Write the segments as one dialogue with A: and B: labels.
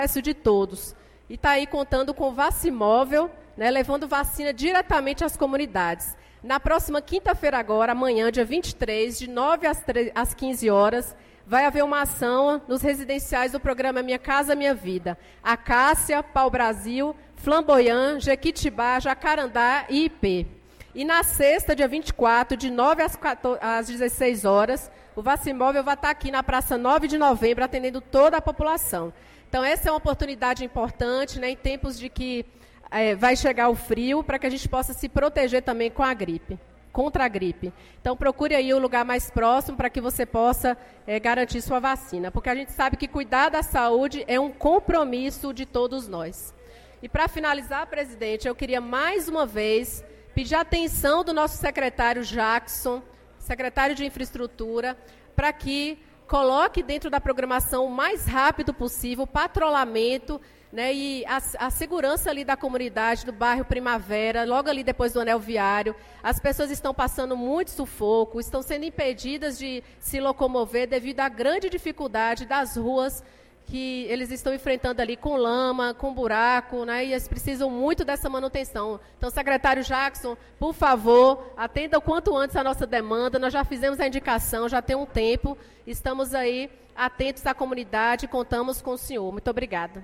A: acesso de todos. E está aí contando com o Vacimóvel, né, levando vacina diretamente às comunidades. Na próxima quinta-feira agora, amanhã, dia 23, de 9 às 15 horas, vai haver uma ação nos residenciais do programa Minha Casa Minha Vida. Acácia, Pau Brasil, Flamboyant, Jequitibá, Jacarandá e IP. E na sexta, dia 24, de 9 às 16 horas, o Vacimóvel vai estar aqui na Praça 9 de Novembro, atendendo toda a população. Então, essa é uma oportunidade importante, né, em tempos de que vai chegar o frio, para que a gente possa se proteger também com a gripe, contra a gripe. Então, procure aí o lugar mais próximo para que você possa garantir sua vacina, porque a gente sabe que cuidar da saúde é um compromisso de todos nós. E, para finalizar, presidente, eu queria mais uma vez pedir a atenção do nosso secretário Jackson, secretário de Infraestrutura, para que coloque dentro da programação o mais rápido possível o patrulhamento, né, e a segurança ali da comunidade, do bairro Primavera, logo ali depois do anel viário. As pessoas estão passando muito sufoco, estão sendo impedidas de se locomover devido à grande dificuldade das ruas que eles estão enfrentando ali com lama, com buraco, né, e eles precisam muito dessa manutenção. Então, secretário Jackson, por favor, atenda o quanto antes a nossa demanda. Nós já fizemos a indicação, já tem um tempo, estamos aí atentos à comunidade e contamos com o senhor. Muito obrigada.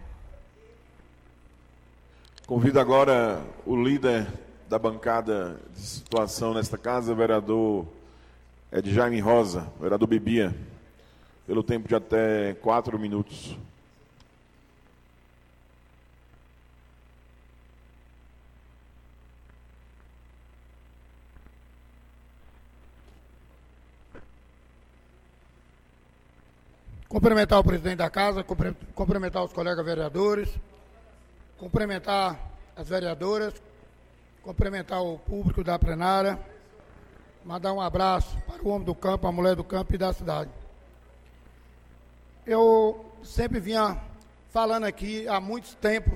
B: Convido agora o líder da bancada de situação nesta casa, o vereador Jaime Rosa, vereador Bibia, pelo tempo de até 4 minutos.
C: Cumprimentar o presidente da casa, cumprimentar os colegas vereadores, cumprimentar as vereadoras, cumprimentar o público da plenária, mandar um abraço para o homem do campo, a mulher do campo e da cidade. Eu sempre vinha falando aqui há muito tempo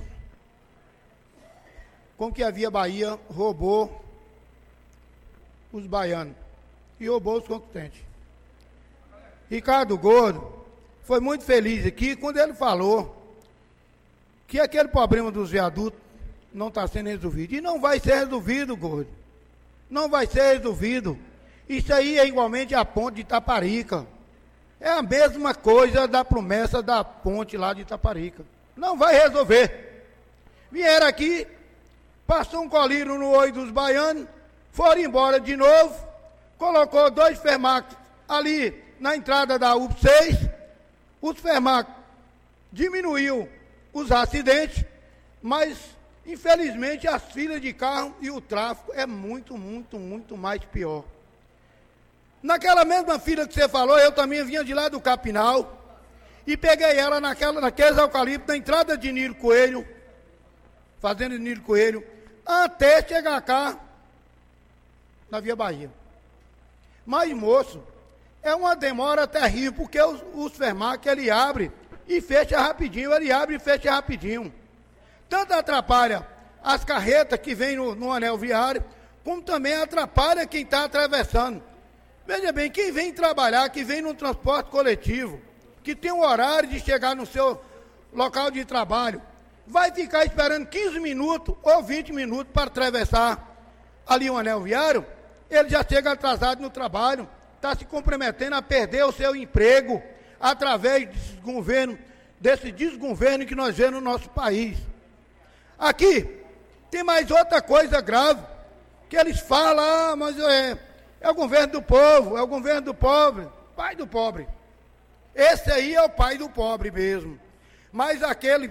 C: como que a Via Bahia roubou os baianos e roubou os conquistentes. Ricardo Gordo foi muito feliz aqui quando ele falou que aquele problema dos viadutos não está sendo resolvido. E não vai ser resolvido, Gordo. Não vai ser resolvido. Isso aí é igualmente a ponte de Itaparica. É a mesma coisa da promessa da ponte lá de Itaparica. Não vai resolver. Vieram aqui, passou um colírio no olho dos baianos, foram embora de novo, colocou 2 fermacos ali na entrada da UP6, os fermacos diminuiu os acidentes, mas, infelizmente, as filas de carro e o tráfego é muito, muito, muito mais pior. Naquela mesma fila que você falou, eu também vinha de lá do Capinal e peguei ela naqueles eucaliptos, na entrada de Nilo Coelho, fazenda de Nilo Coelho, até chegar cá na Via Bahia. Mas, moço, é uma demora terrível, porque os fermacos, ele abre e fecha rapidinho, ele abre e fecha rapidinho. Tanto atrapalha as carretas que vêm no anel viário, como também atrapalha quem está atravessando. Veja bem, quem vem trabalhar, que vem no transporte coletivo, que tem um horário de chegar no seu local de trabalho, vai ficar esperando 15 minutos ou 20 minutos para atravessar ali o anel viário, ele já chega atrasado no trabalho, está se comprometendo a perder o seu emprego através desse desgoverno que nós vemos no nosso país. Aqui tem mais outra coisa grave, que eles falam, mas é o governo do povo, é o governo do pobre, pai do pobre. Esse aí é o pai do pobre mesmo. Mas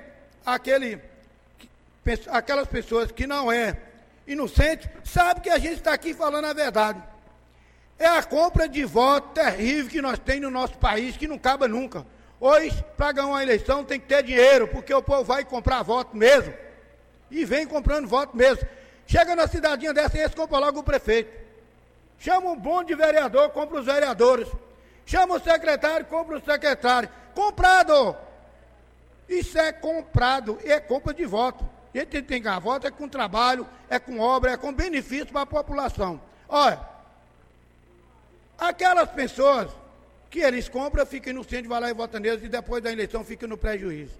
C: aquelas pessoas que não é inocente, sabem que a gente está aqui falando a verdade. É a compra de voto terrível que nós temos no nosso país, que não acaba nunca. Hoje, para ganhar uma eleição, tem que ter dinheiro, porque o povo vai comprar voto mesmo. E vem comprando voto mesmo. Chega na cidadinha dessa e eles compram logo o prefeito. Chama um bonde de vereador, compra os vereadores. Chama o secretário, compra o secretário. Comprado! Isso é comprado, é compra de voto. E a gente tem que ganhar voto, é com trabalho, é com obra, é com benefício para a população. Olha, aquelas pessoas que eles compram, ficam inocentes, vai lá e vota neles, e depois da eleição fica no prejuízo.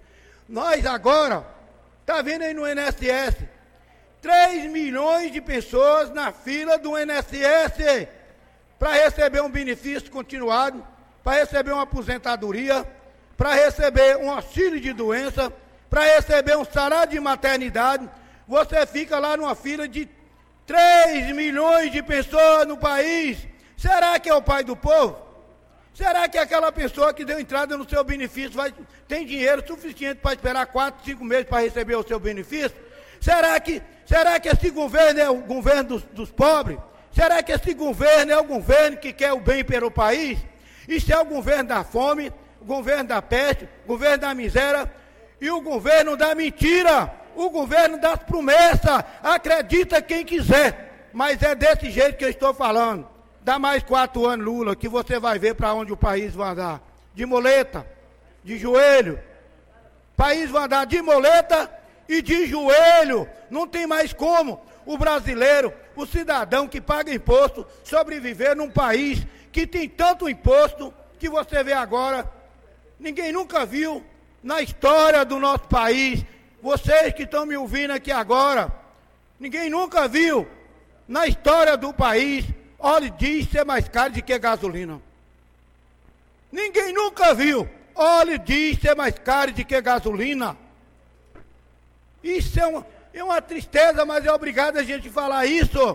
C: Nós agora, está vendo aí no INSS, 3 milhões de pessoas na fila do INSS para receber um benefício continuado, para receber uma aposentadoria, para receber um auxílio de doença, para receber um salário de maternidade. Você fica lá numa fila de 3 milhões de pessoas no país. Será que é o pai do povo? Será que aquela pessoa que deu entrada no seu benefício tem dinheiro suficiente para esperar 4, 5 meses para receber o seu benefício? Será que esse governo é o governo dos pobres? Será que esse governo é o governo que quer o bem pelo país? Isso é o governo da fome, o governo da peste, o governo da miséria e o governo da mentira, o governo das promessas. Acredita quem quiser, mas é desse jeito que eu estou falando. Dá mais 4 anos, Lula, que você vai ver para onde o país vai andar. De moleta, de joelho. O país vai andar de moleta e de joelho. Não tem mais como o brasileiro, o cidadão que paga imposto, sobreviver num país que tem tanto imposto que você vê agora. Ninguém nunca viu na história do nosso país. Vocês que estão me ouvindo aqui agora, ninguém nunca viu na história do país óleo diesel ser mais caro do que gasolina. Ninguém nunca viu óleo diesel ser mais caro do que gasolina. Isso é uma tristeza, mas é obrigado a gente falar isso.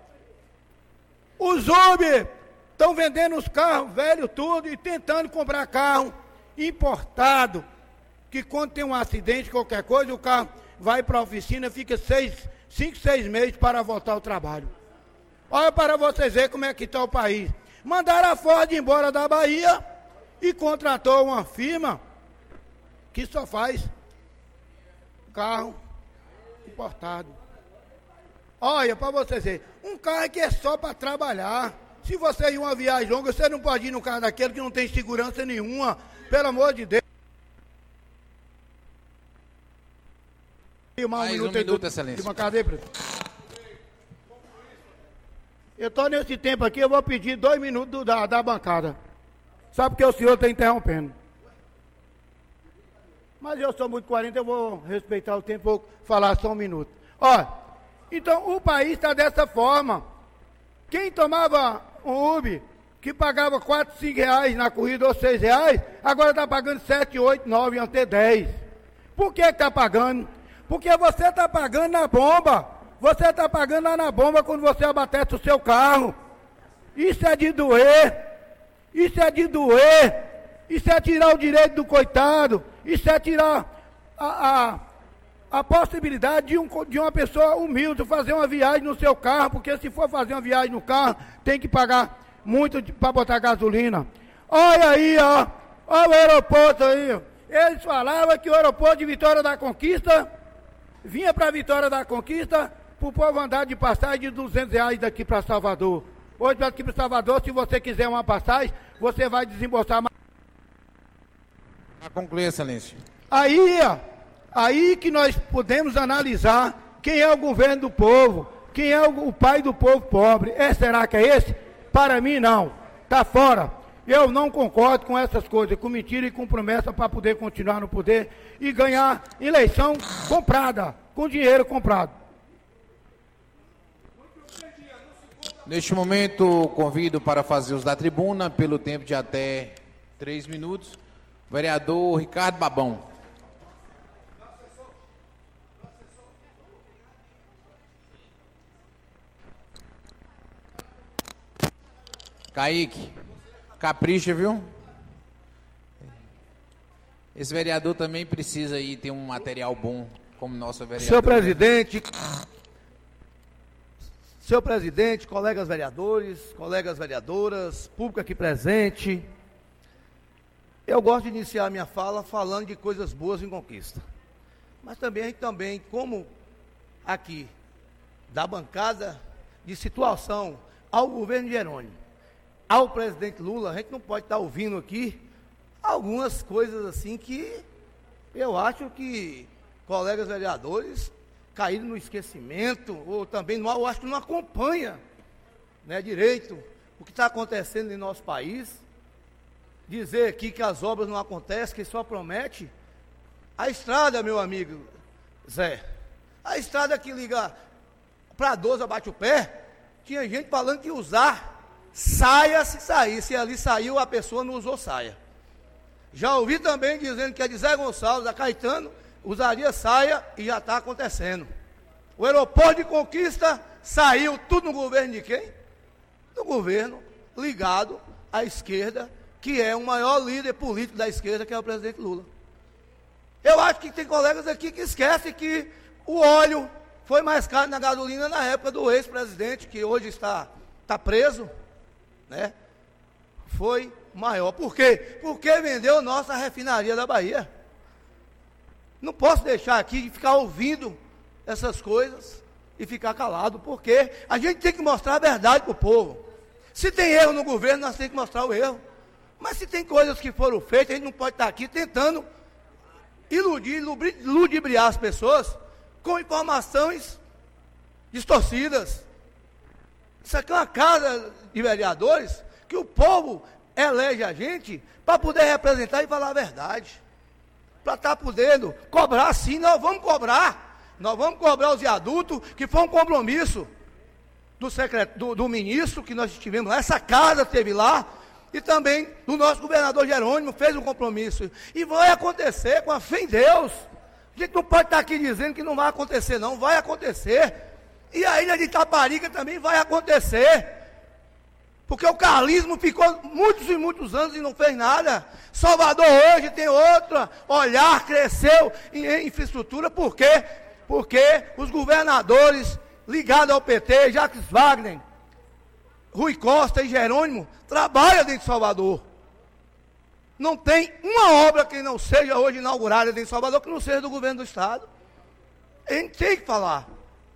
C: Os Uber estão vendendo os carros velhos tudo e tentando comprar carro importado, que quando tem um acidente, qualquer coisa, o carro vai para a oficina, fica 5, 6 meses para voltar ao trabalho. Olha para vocês verem como é que está o país. Mandaram a Ford embora da Bahia e contratou uma firma que só faz carro importado. Olha, para vocês verem, um carro que é só para trabalhar. Se você ir uma viagem longa, você não pode ir no carro daquele que não tem segurança nenhuma, pelo amor de Deus.
D: Mais um minuto, excelência.
C: De uma cadeia, presidente. Eu estou nesse tempo aqui, eu vou pedir 2 minutos da bancada. Só porque o senhor está interrompendo. Mas eu sou muito 40, eu vou respeitar o tempo, vou falar só 1 minuto. Olha, então o país está dessa forma. Quem tomava um Uber, que pagava 4, 5 reais na corrida ou 6 reais, agora está pagando 7, 8, 9, até 10. Por que está pagando? Porque você está pagando na bomba. Você está pagando lá na bomba quando você abastece o seu carro. Isso é de doer. Isso é de doer. Isso é tirar o direito do coitado. Isso é tirar a possibilidade de uma pessoa humilde fazer uma viagem no seu carro, porque se for fazer uma viagem no carro, tem que pagar muito para botar gasolina. Olha aí, ó. Olha o aeroporto aí. Eles falavam que o aeroporto de Vitória da Conquista vinha para Vitória da Conquista para o povo andar de passagem de 200 reais daqui para Salvador. Hoje, daqui para Salvador, se você quiser uma passagem, você vai desembolsar mais.
D: Para concluir, excelência.
C: Aí que nós podemos analisar quem é o governo do povo, quem é o pai do povo pobre. Será que é esse? Para mim, não. Está fora. Eu não concordo com essas coisas, com mentira e com promessa para poder continuar no poder e ganhar eleição comprada, com dinheiro comprado.
D: Neste momento, convido para fazer os da tribuna, pelo tempo de até 3 minutos, o vereador Ricardo Babão. Kaique, capricha, viu? Esse vereador também precisa aí ter um material bom, como nosso vereador.
E: Senhor presidente, colegas vereadores, colegas vereadoras, público aqui presente, eu gosto de iniciar minha fala falando de coisas boas em conquista. Mas também, a gente como aqui, da bancada de situação ao governo de Jerônimo, ao presidente Lula, a gente não pode estar ouvindo aqui algumas coisas assim que eu acho que colegas vereadores caíram no esquecimento, ou também, eu acho que não acompanha, né, direito o que está acontecendo em nosso país. Dizer aqui que as obras não acontecem, que só promete, A estrada, meu amigo Zé, a estrada que liga para 12 a Bate-o-Pé, tinha gente falando que usar saia se sair. Se ali saiu, a pessoa não usou saia. Já ouvi também dizendo que a de Zé Gonçalves, a Caetano, usaria saia e já está acontecendo. O aeroporto de Conquista saiu tudo no governo de quem? Do governo ligado à esquerda, que é o maior líder político da esquerda, que é o presidente Lula. Eu acho que tem colegas aqui que esquecem que o óleo foi mais caro na gasolina na época do ex-presidente, que hoje está preso, né? Foi maior. Por quê? Porque vendeu nossa refinaria da Bahia. Não posso deixar aqui de ficar ouvindo essas coisas e ficar calado, porque a gente tem que mostrar a verdade para o povo. Se tem erro no governo, nós temos que mostrar o erro. Mas se tem coisas que foram feitas, a gente não pode estar aqui tentando ludibriar as pessoas com informações distorcidas. Isso aqui é uma casa de vereadores que o povo elege a gente para poder representar e falar a verdade. Para estar podendo cobrar, sim, nós vamos cobrar. Nós vamos cobrar os viadutos, que foi um compromisso do ministro que nós tivemos lá. Essa casa esteve lá. E também do nosso governador Jerônimo, fez um compromisso. E vai acontecer com a fé em Deus. A gente não pode estar aqui dizendo que não vai acontecer, não. Vai acontecer. E a ilha de Itaparica também vai acontecer. Porque o carlismo ficou muitos e muitos anos e não fez nada. Salvador hoje tem outro olhar, cresceu em infraestrutura. Por quê? Porque os governadores ligados ao PT, Jacques Wagner, Rui Costa e Jerônimo, trabalham dentro de Salvador. Não tem uma obra que não seja hoje inaugurada dentro de Salvador, que não seja do governo do Estado. A gente tem que falar.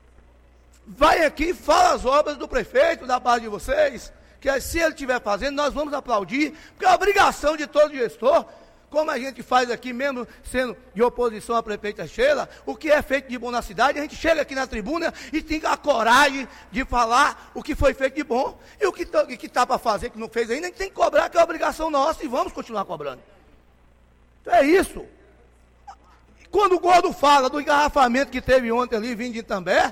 E: Vai aqui, fala as obras do prefeito, da base de vocês, que se ele estiver fazendo, nós vamos aplaudir, porque é a obrigação de todo gestor, como a gente faz aqui, mesmo sendo de oposição à prefeita Sheila, o que é feito de bom na cidade, a gente chega aqui na tribuna e tem a coragem de falar o que foi feito de bom, e o que está para fazer, que não fez ainda, a gente tem que cobrar, que é a obrigação nossa, e vamos continuar cobrando. Então é isso. Quando o Gordo fala do engarrafamento que teve ontem ali, vindo de Itambé,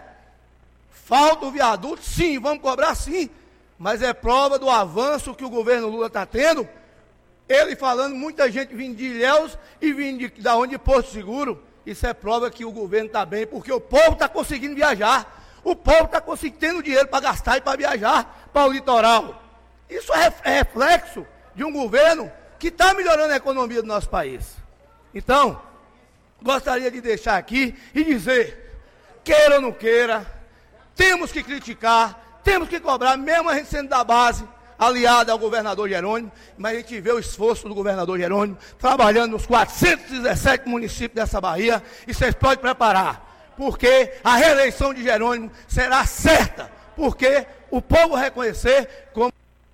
E: falta o viaduto, sim, vamos cobrar sim, mas é prova do avanço que o governo Lula está tendo. Ele falando, muita gente vindo de Ilhéus e vindo da onde Porto Seguro. Isso é prova que o governo está bem, porque o povo está conseguindo viajar. O povo está tendo dinheiro para gastar e para viajar para o litoral. Isso é reflexo de um governo que está melhorando a economia do nosso país. Então, gostaria de deixar aqui e dizer, queira ou não queira, temos que criticar, temos que cobrar, mesmo a gente sendo da base, aliado ao governador Jerônimo, mas a gente vê o esforço do governador Jerônimo, trabalhando nos 417 municípios dessa Bahia, e vocês podem preparar, porque a reeleição de Jerônimo será certa, porque o povo reconhecer como...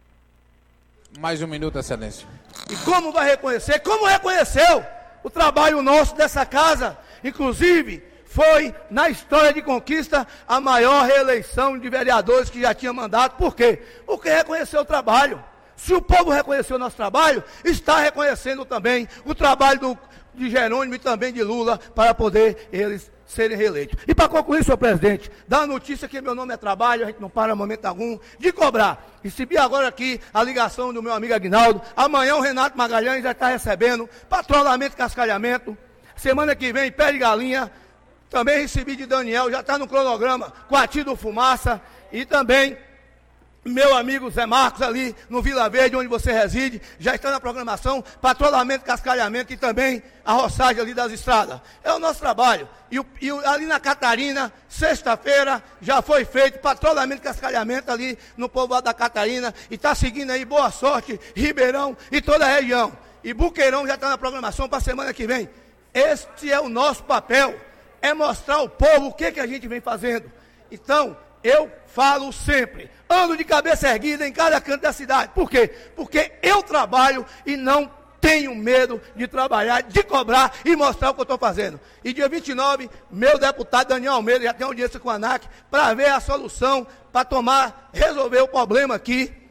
D: Mais um minuto, excelência.
E: E como vai reconhecer? Como reconheceu o trabalho nosso dessa casa, inclusive... Foi, na história de Conquista, a maior reeleição de vereadores que já tinha mandato. Por quê? Porque reconheceu o trabalho. Se o povo reconheceu o nosso trabalho, está reconhecendo também o trabalho de Jerônimo e também de Lula, para poder eles serem reeleitos. E para concluir, senhor presidente, dá a notícia que meu nome é trabalho, a gente não para momento algum de cobrar. Recebi agora aqui a ligação do meu amigo Aguinaldo. Amanhã o Renato Magalhães já está recebendo patrulhamento e cascalhamento. Semana que vem, pé de galinha. Também recebi de Daniel, já está no cronograma, Coati do Fumaça, e também meu amigo Zé Marcos ali no Vila Verde, onde você reside, já está na programação, patrulhamento, cascalhamento e também a roçagem ali das estradas. É o nosso trabalho. E ali na Catarina, sexta-feira, já foi feito patrulhamento e cascalhamento ali no povoado da Catarina, e está seguindo aí Boa Sorte, Ribeirão e toda a região. E Buqueirão já está na programação para a semana que vem. Este é o nosso papel. É mostrar ao povo o que a gente vem fazendo. Então, eu falo sempre, ando de cabeça erguida em cada canto da cidade. Por quê? Porque eu trabalho e não tenho medo de trabalhar, de cobrar e mostrar o que eu estou fazendo. E dia 29, meu deputado Daniel Almeida já tem audiência com a ANAC para ver a solução, para resolver o problema aqui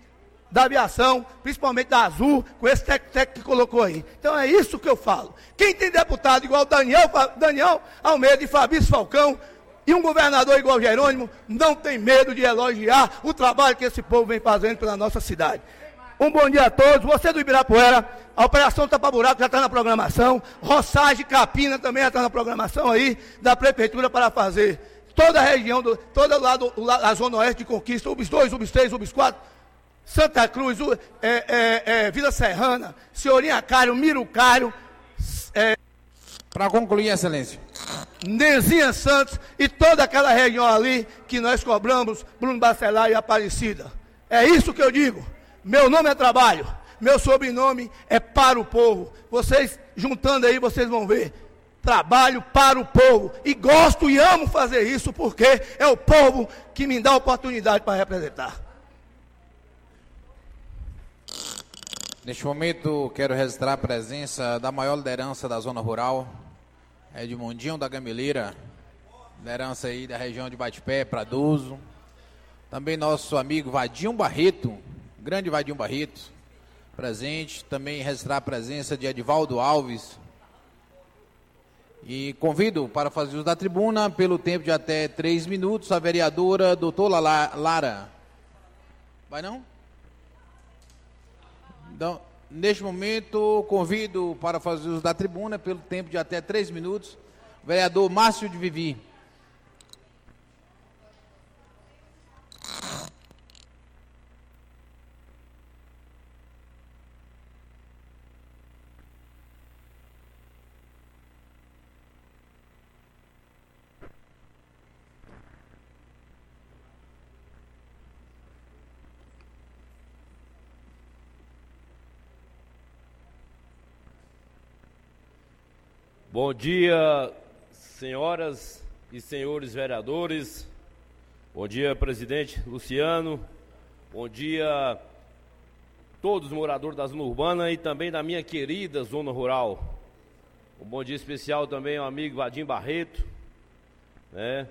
E: da aviação, principalmente da Azul, com esse tec-tec que colocou aí. Então é isso que eu falo. Quem tem deputado igual Daniel Almeida e Fabrício Falcão, e um governador igual Jerônimo, não tem medo de elogiar o trabalho que esse povo vem fazendo pela nossa cidade. Um bom dia a todos. Você do Ibirapuera, a Operação Tapa Buraco já está na programação. Roçagem Capina também já está na programação aí da Prefeitura para fazer toda a região, todo a Zona Oeste de Conquista, UBS 2, UBS 3, UBS 4, Santa Cruz, Vila Serrana, Senhorinha Cário, Mirucário.
D: Para concluir, Excelência.
E: Nezinha Santos e toda aquela região ali que nós cobramos, Bruno Bacelar e Aparecida. É isso que eu digo. Meu nome é trabalho, meu sobrenome é para o povo. Vocês, juntando aí, vocês vão ver. Trabalho para o povo. E gosto e amo fazer isso porque é o povo que me dá a oportunidade para representar.
D: Neste momento, quero registrar a presença da maior liderança da zona rural, Edmundinho da Gameleira, liderança aí da região de Batipé, Pradoso. Também nosso amigo Vadinho Barreto, grande Vadinho Barreto, presente. Também registrar a presença de Edivaldo Alves. E convido para fazer uso da tribuna, pelo tempo de até 3 minutos, a vereadora doutora Lara. Vai não? Então, neste momento, convido para fazer uso da tribuna, pelo tempo de até 3 minutos, o vereador Márcio de Vivi.
F: Bom dia, senhoras e senhores vereadores. Bom dia, presidente Luciano. Bom dia, todos os moradores da zona urbana e também da minha querida zona rural. Um bom dia especial também ao amigo Vadinho Barreto, né?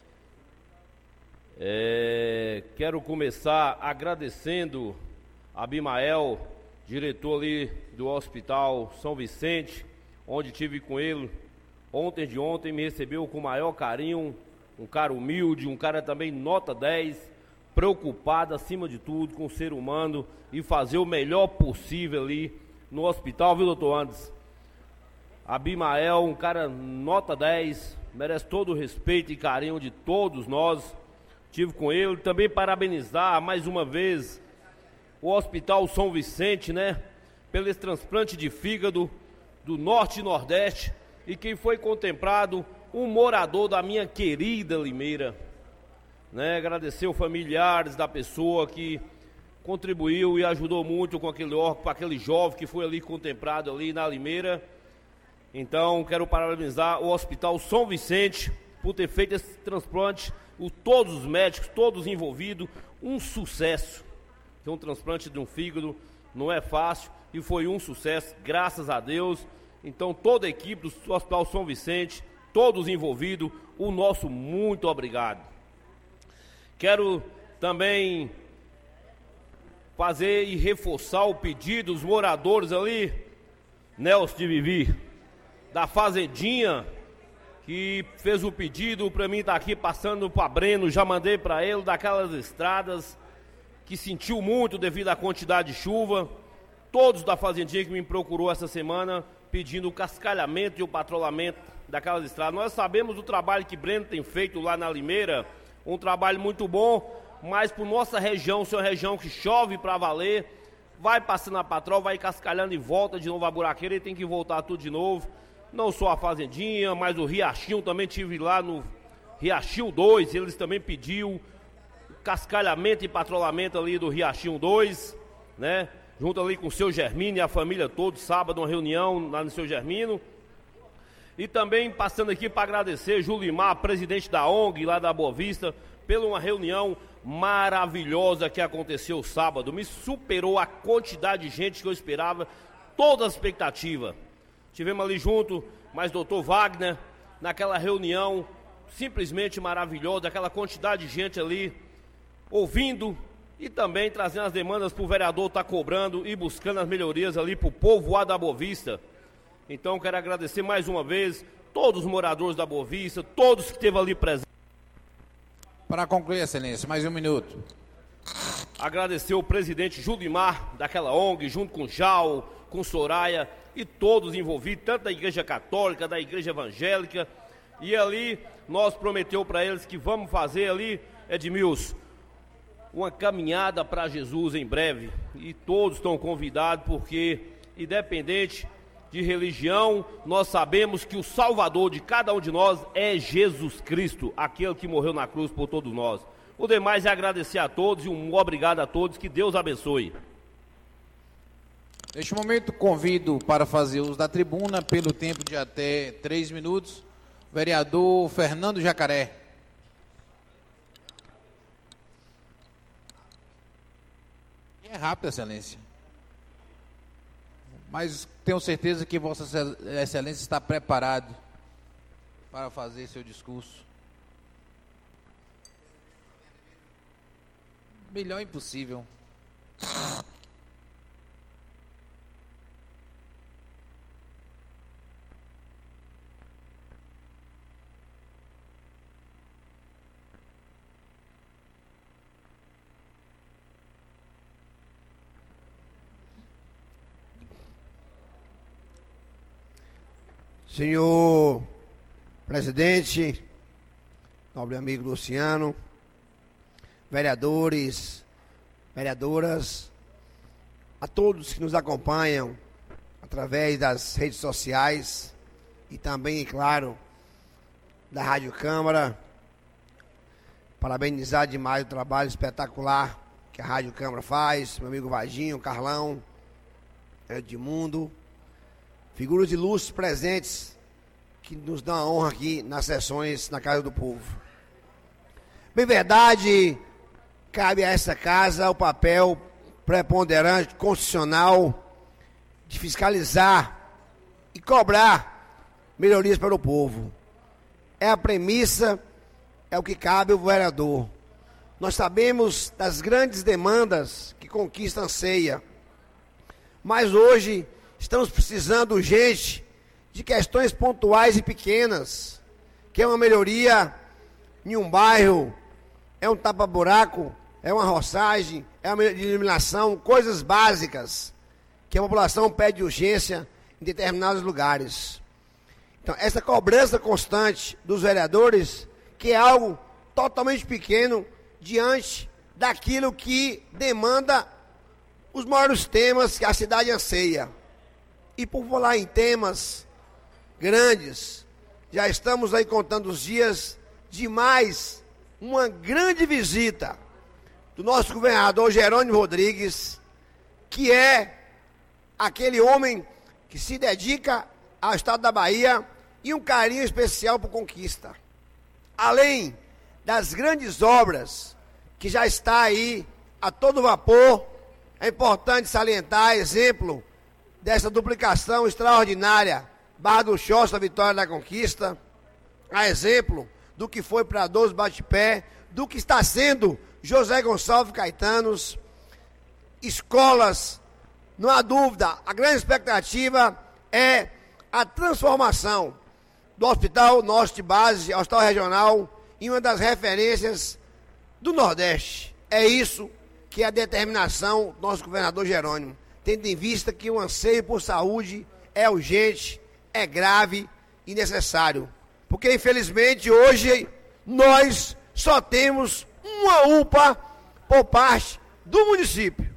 F: Quero começar agradecendo a Abimael, diretor ali do Hospital São Vicente, onde estive com ele ontem de ontem, me recebeu com o maior carinho, um cara humilde, um cara também nota 10, preocupado acima de tudo com o ser humano e fazer o melhor possível ali no hospital, viu, doutor Andes? Abimael, um cara nota 10, merece todo o respeito e carinho de todos nós. Estive com ele, também parabenizar mais uma vez o Hospital São Vicente, né, pelo esse transplante de fígado do Norte e Nordeste, e quem foi contemplado, um morador da minha querida Limeira, né? Agradecer os familiares da pessoa que contribuiu e ajudou muito com aquele órgão, com aquele jovem que foi ali contemplado ali na Limeira. Então, quero parabenizar o Hospital São Vicente por ter feito esse transplante, todos os médicos, todos envolvidos, um sucesso. Ter um transplante de um fígado não é fácil, e foi um sucesso, graças a Deus. Então, toda a equipe do Hospital São Vicente, todos envolvidos, o nosso muito obrigado. Quero também fazer e reforçar o pedido dos moradores ali, Nelson de Vivi, da Fazendinha, que fez o pedido para mim estar aqui passando para Breno, já mandei para ele, daquelas estradas que sentiu muito devido à quantidade de chuva. Todos da Fazendinha que me procurou essa semana pedindo o cascalhamento e o patrulhamento daquelas estradas. Nós sabemos o trabalho que Breno tem feito lá na Limeira, um trabalho muito bom, mas por nossa região, ser uma região que chove para valer, vai passando a patrol, vai cascalhando e volta de novo a buraqueira e tem que voltar tudo de novo. Não só a Fazendinha, mas o Riachinho, também tive lá no Riachinho 2, eles também pediu cascalhamento e patrulhamento ali do Riachinho 2, né? Junto ali com o seu Germino e a família toda, sábado uma reunião lá no seu Germino. E também passando aqui para agradecer Julimar, presidente da ONG lá da Boa Vista, pela uma reunião maravilhosa que aconteceu sábado. Me superou a quantidade de gente que eu esperava, toda a expectativa. Tivemos ali junto, mais doutor Wagner, naquela reunião simplesmente maravilhosa, aquela quantidade de gente ali, ouvindo e também trazendo as demandas para o vereador estar cobrando e buscando as melhorias ali para o povoado da Boa Vista. Então, quero agradecer mais uma vez todos os moradores da Boa Vista, todos que esteve ali presentes.
D: Para concluir, Excelência, mais um minuto.
F: Agradecer o presidente Julimar, daquela ONG, junto com o Jal, com Soraya e todos envolvidos, tanto da Igreja Católica, da Igreja Evangélica. E ali, nós prometeu para eles que vamos fazer ali, Edmilson, uma caminhada para Jesus em breve. E todos estão convidados, porque, independente de religião, nós sabemos que o Salvador de cada um de nós é Jesus Cristo, aquele que morreu na cruz por todos nós. O demais é agradecer a todos e um obrigado a todos, que Deus abençoe.
D: Neste momento, convido para fazer uso da tribuna, pelo tempo de até 3 minutos, o vereador Fernando Jacaré. É rápido, Excelência. Mas tenho certeza que Vossa Excelência está preparado para fazer seu discurso. Melhor impossível.
G: Senhor presidente, nobre amigo Luciano, vereadores, vereadoras, a todos que nos acompanham através das redes sociais e também, claro, da Rádio Câmara, parabenizar demais o trabalho espetacular que a Rádio Câmara faz, meu amigo Varginho, Carlão, Edmundo, figuras ilustres presentes que nos dão a honra aqui nas sessões na Casa do Povo. Bem verdade, cabe a essa casa o papel preponderante, constitucional, de fiscalizar e cobrar melhorias para o povo. É a premissa, é o que cabe ao vereador. Nós sabemos das grandes demandas que Conquista anseia, mas hoje estamos precisando urgente de questões pontuais e pequenas, que é uma melhoria em um bairro, é um tapa-buraco, é uma roçagem, é uma iluminação, coisas básicas que a população pede urgência em determinados lugares. Então, essa cobrança constante dos vereadores, que é algo totalmente pequeno diante daquilo que demanda os maiores temas que a cidade anseia. E por falar em temas grandes, já estamos aí contando os dias de mais uma grande visita do nosso governador Jerônimo Rodrigues, que é aquele homem que se dedica ao estado da Bahia e um carinho especial por Conquista. Além das grandes obras que já está aí a todo vapor, é importante salientar, exemplo dessa duplicação extraordinária, Barra do Choça, Vitória da Conquista, a exemplo do que foi para 12 Bate-Pé, do que está sendo José Gonçalves Caetanos, escolas, não há dúvida, a grande expectativa é a transformação do Hospital Norte Base, Hospital Regional, em uma das referências do Nordeste. É isso que é a determinação do nosso governador Jerônimo, tendo em vista que o anseio por saúde é urgente, é grave e necessário. Porque, infelizmente, hoje nós só temos uma UPA por parte do município.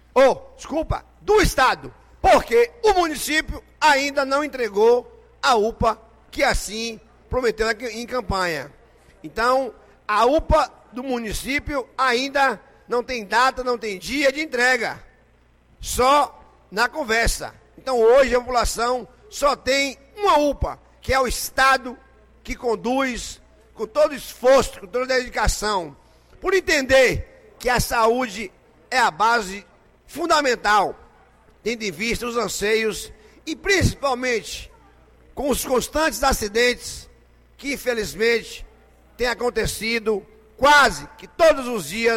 G: Do Estado. Porque o município ainda não entregou a UPA que assim prometeu em campanha. Então, a UPA do município ainda não tem data, não tem dia de entrega. Só na conversa. Então, hoje a população só tem uma UPA, que é o Estado que conduz com todo esforço, com toda dedicação, por entender que a saúde é a base fundamental, tendo em vista os anseios e principalmente com os constantes acidentes que infelizmente têm acontecido quase que todos os dias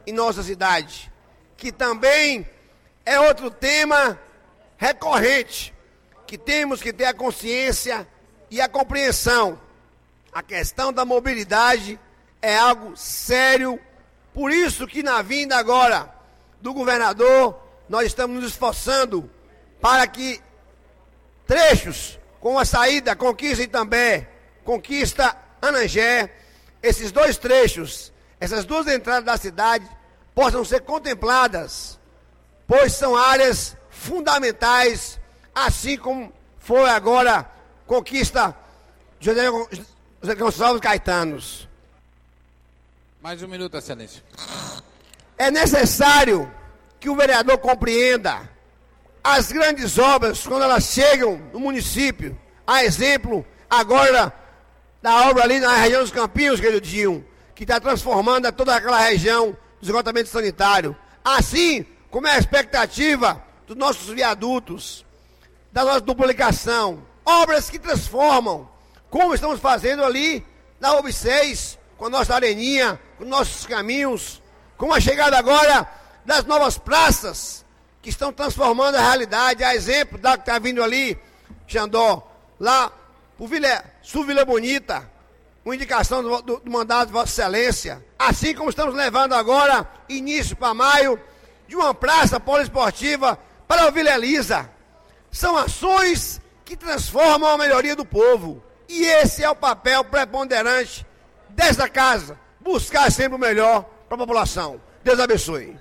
G: em nossa cidade, que também é outro tema recorrente, que temos que ter a consciência e a compreensão. A questão da mobilidade é algo sério, por isso que na vinda agora do governador, nós estamos nos esforçando para que trechos com a saída Conquista Itambé, Conquista Anangé, esses dois trechos, essas duas entradas da cidade, possam ser contempladas, pois são áreas fundamentais, assim como foi agora Conquista José Gonçalves Caetanos.
D: Mais um minuto, excelência.
G: É necessário que o vereador compreenda as grandes obras, quando elas chegam no município, a exemplo agora da obra ali na região dos Campinhos, queridinho, que está transformando toda aquela região do esgotamento sanitário, assim como é a expectativa dos nossos viadutos, da nossa duplicação, obras que transformam, como estamos fazendo ali na OB6, com a nossa areninha, com nossos caminhos, com a chegada agora das novas praças, que estão transformando a realidade, a exemplo da que está vindo ali, Xandó, lá por Sul Vila Bonita, com indicação do mandato de Vossa Excelência, assim como estamos levando agora, início para maio, de uma praça poliesportiva para o Vila Elisa. São ações que transformam a melhoria do povo, e esse é o papel preponderante desta casa, buscar sempre o melhor para a população. Deus abençoe.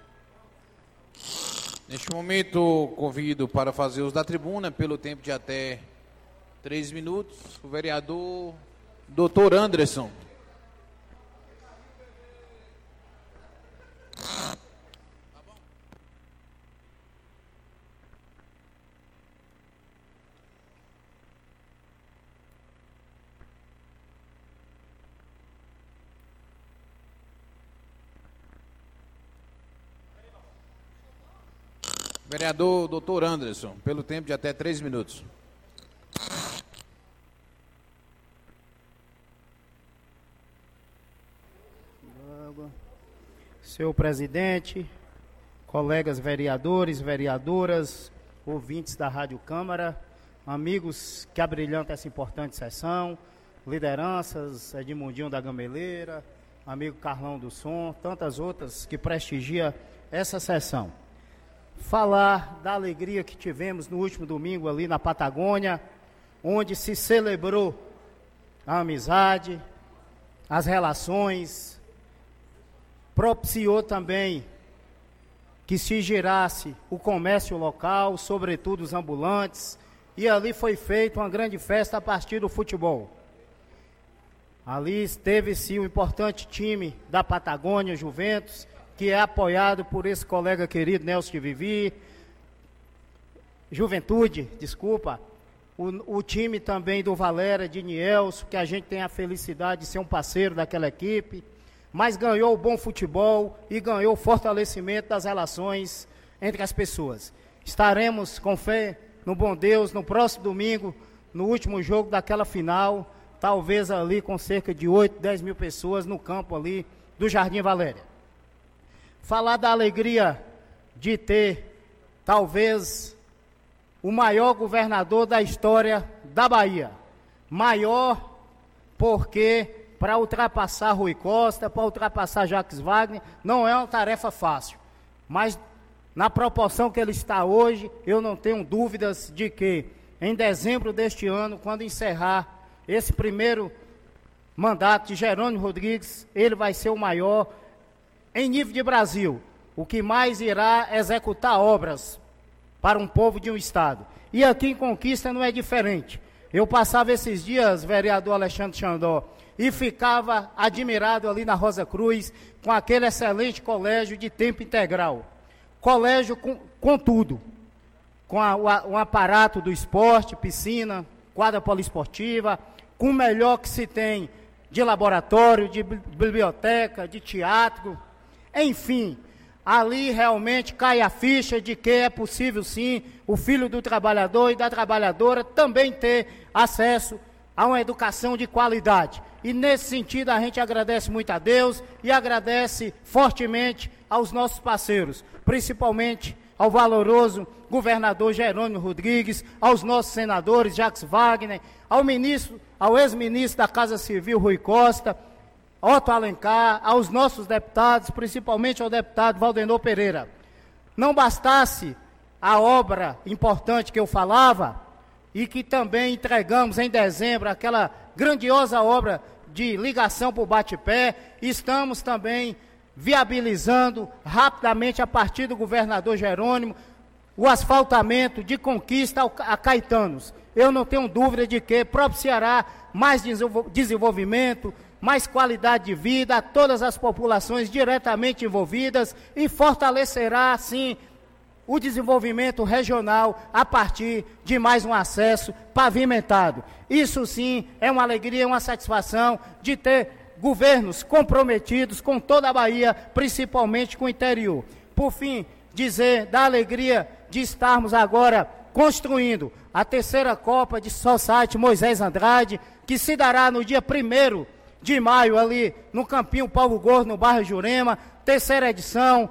D: Neste momento, convido para fazer uso da tribuna, pelo tempo de até 3 minutos, o vereador Dr. Anderson. Vereador Dr. Anderson, pelo tempo de até 3 minutos.
H: Senhor presidente, colegas vereadores, vereadoras, ouvintes da Rádio Câmara, amigos que abrilhantam essa importante sessão, lideranças, Edmundinho da Gameleira, amigo Carlão do Som, tantas outras que prestigiam essa sessão. Falar da alegria que tivemos no último domingo ali na Patagônia, onde se celebrou a amizade, as relações, propiciou também que se girasse o comércio local, sobretudo os ambulantes, e ali foi feita uma grande festa a partir do futebol. Ali esteve-se o importante time da Patagônia, Juventus, que é apoiado por esse colega querido Nelson de Vivi, o time também do Valéria, de Nielso, que a gente tem a felicidade de ser um parceiro daquela equipe, mas ganhou o bom futebol e ganhou o fortalecimento das relações entre as pessoas. Estaremos com fé no bom Deus no próximo domingo, no último jogo daquela final, talvez ali com cerca de 8, 10 mil pessoas no campo ali do Jardim Valéria. Falar da alegria de ter, talvez, o maior governador da história da Bahia. Maior porque, para ultrapassar Rui Costa, para ultrapassar Jacques Wagner, não é uma tarefa fácil. Mas, na proporção que ele está hoje, eu não tenho dúvidas de que, em dezembro deste ano, quando encerrar esse primeiro mandato de Jerônimo Rodrigues, ele vai ser o maior em nível de Brasil, o que mais irá executar obras para um povo de um estado. E aqui em Conquista não é diferente. Eu passava esses dias, vereador Alexandre Xandó, e ficava admirado ali na Rosa Cruz, com aquele excelente colégio de tempo integral. Colégio com tudo, com o aparato do esporte, piscina, quadra poliesportiva, com o melhor que se tem de laboratório, de biblioteca, de teatro. Enfim, ali realmente cai a ficha de que é possível sim o filho do trabalhador e da trabalhadora também ter acesso a uma educação de qualidade. E nesse sentido a gente agradece muito a Deus e agradece fortemente aos nossos parceiros, principalmente ao valoroso governador Jerônimo Rodrigues, aos nossos senadores Jacques Wagner, ao ex-ministro da Casa Civil Rui Costa, Otto Alencar, aos nossos deputados, principalmente ao deputado Valdenor Pereira. Não bastasse a obra importante que eu falava, e que também entregamos em dezembro, aquela grandiosa obra de ligação para o Bate-Pé, estamos também viabilizando rapidamente, a partir do governador Jerônimo, o asfaltamento de Conquista a Caetanos. Eu não tenho dúvida de que propiciará mais desenvolvimento, mais qualidade de vida a todas as populações diretamente envolvidas e fortalecerá, assim, o desenvolvimento regional a partir de mais um acesso pavimentado. Isso sim é uma alegria, uma satisfação de ter governos comprometidos com toda a Bahia, principalmente com o interior. Por fim, dizer da alegria de estarmos agora construindo a terceira Copa de Society Moisés Andrade, que se dará no dia 1º de maio, ali no Campinho Paulo Gordo, no bairro Jurema, terceira edição,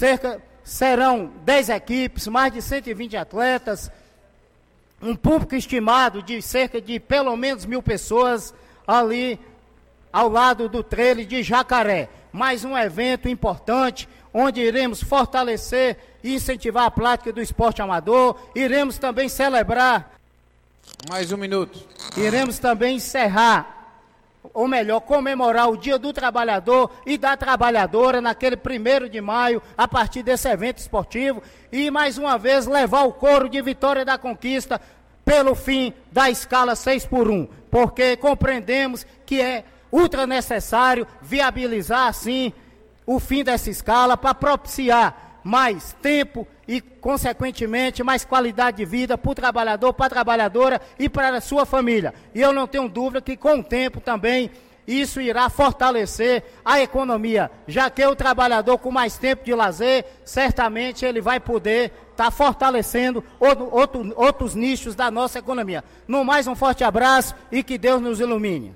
H: serão 10 equipes, mais de 120 atletas, um público estimado de cerca de pelo menos 1.000 pessoas ali ao lado do trailer de Jacaré. Mais um evento importante, onde iremos fortalecer e incentivar a prática do esporte amador, iremos também celebrar...
D: Mais um minuto.
H: Iremos também encerrar, ou melhor, comemorar o Dia do Trabalhador e da Trabalhadora naquele 1º de maio, a partir desse evento esportivo, e mais uma vez levar o coro de Vitória da Conquista pelo fim da escala 6x1, porque compreendemos que é ultra necessário viabilizar, assim, o fim dessa escala para propiciar mais tempo e, consequentemente, mais qualidade de vida para o trabalhador, para a trabalhadora e para a sua família. E eu não tenho dúvida que, com o tempo também, isso irá fortalecer a economia, já que o trabalhador com mais tempo de lazer, certamente ele vai poder estar fortalecendo outros nichos da nossa economia. No mais, um forte abraço e que Deus nos ilumine.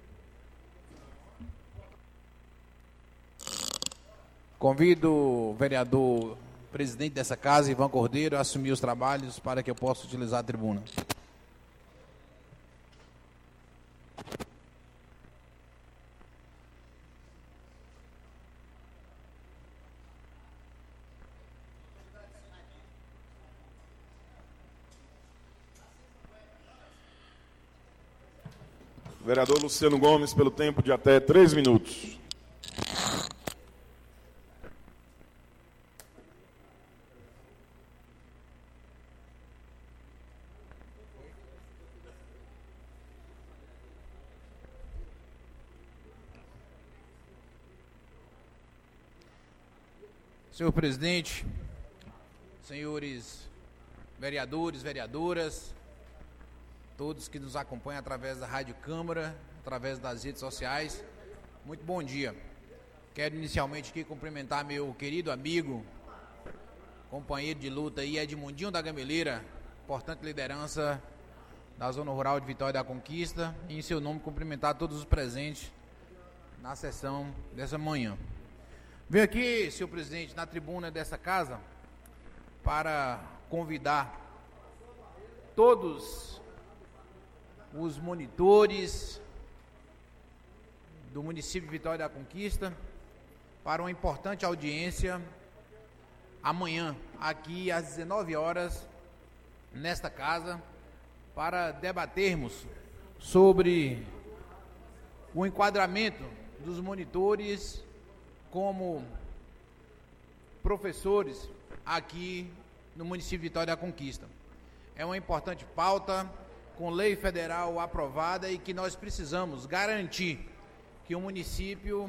D: Convido o vereador, presidente dessa casa, Ivan Cordeiro, a assumir os trabalhos para que eu possa utilizar a tribuna.
B: Vereador Luciano Gomes, pelo tempo de até 3 minutos.
D: Senhor presidente, senhores vereadores, vereadoras, todos que nos acompanham através da Rádio Câmara, através das redes sociais, muito bom dia. Quero inicialmente aqui cumprimentar meu querido amigo, companheiro de luta aí, Edmundinho da Gameleira, importante liderança da Zona Rural de Vitória da Conquista, e em seu nome cumprimentar todos os presentes na sessão dessa manhã. Venho aqui, senhor presidente, na tribuna dessa casa, para convidar todos os monitores do município de Vitória da Conquista para uma importante audiência amanhã, aqui às 19 horas, nesta casa, para debatermos sobre o enquadramento dos monitores como professores aqui no município de Vitória da Conquista. É uma importante pauta, com lei federal aprovada, e que nós precisamos garantir que o município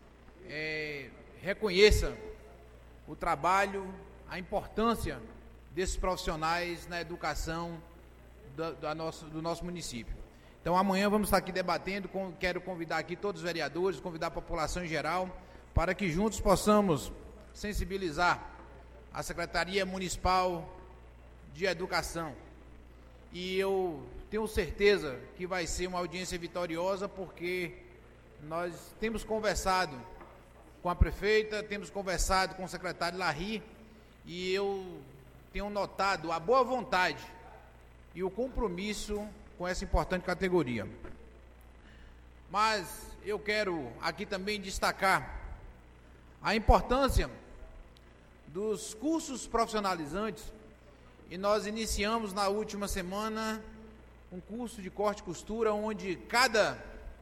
D: reconheça o trabalho, a importância desses profissionais na educação do nosso município. Então amanhã vamos estar aqui debatendo, quero convidar aqui todos os vereadores, convidar a população em geral, para que juntos possamos sensibilizar a Secretaria Municipal de Educação. E eu tenho certeza que vai ser uma audiência vitoriosa, porque nós temos conversado com a prefeita, temos conversado com o secretário Larry, e eu tenho notado a boa vontade e o compromisso com essa importante categoria. Mas eu quero aqui também destacar a importância dos cursos profissionalizantes, e nós iniciamos na última semana um curso de corte e costura, onde cada